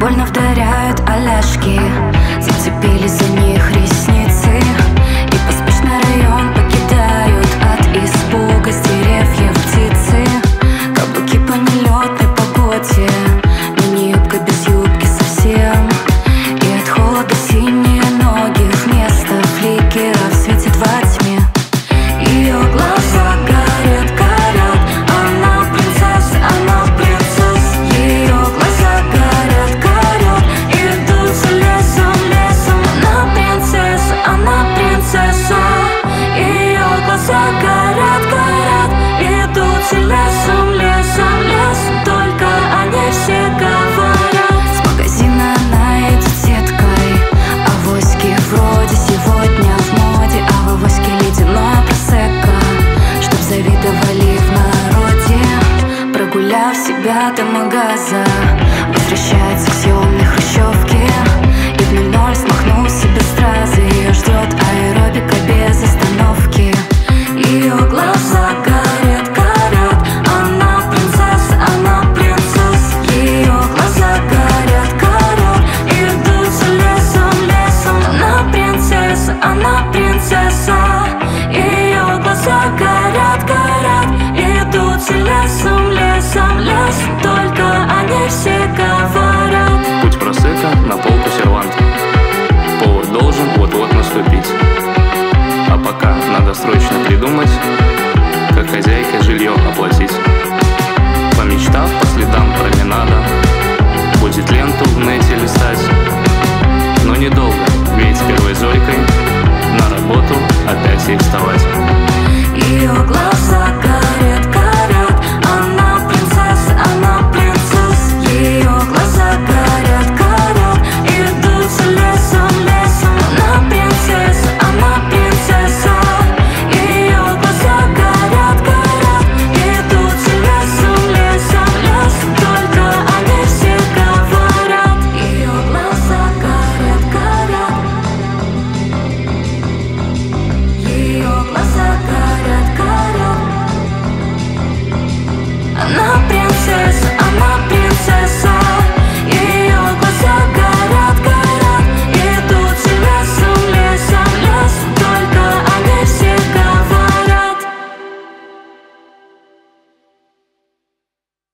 больно вдаряют аляшки, зацепились за них ресницы, и поспешно район покидают от испуга с деревьев птицы. Каблуки по нелетной погоде, мини-юбка без юбки совсем, и от холода синие ноги вместо фликеров светит во тьме. Ее глаза горят, горят, она принцесса, она принцесса. Ее глаза горят, горят, идут за лесом, лесом. Она принцесса, она принцесса. Ее глаза горят, горят, идут за лесом, лесом, лесом. Только они все говорят. С магазина она идет сеткой, авоськи вроде сегодня в моде, а в авоське ледяное просекко, чтоб завидовали в народе. Прогуляв себя до магаза, возвращается к съемной хрущевке, и в 00 смахнул себе стразы. Ее ждет аэробика без остановки. Ее глаза горят, горят, она принцесса, она принцесса. Ее глаза горят, горят, идут за лесом, лесом. Она принцесса, она принцесса. Ее глаза горят, горят, идут за лесом, лесом, лесом. Только они все говорят. Путь просека на полку серванта. Повод должен вот-вот наступить. А пока надо срочно придумать, как хозяйке жилье оплатить. Помечтав по следам променада, будет ленту в нете листать. Но недолго, ведь первой зорькой на работу опять ей вставать.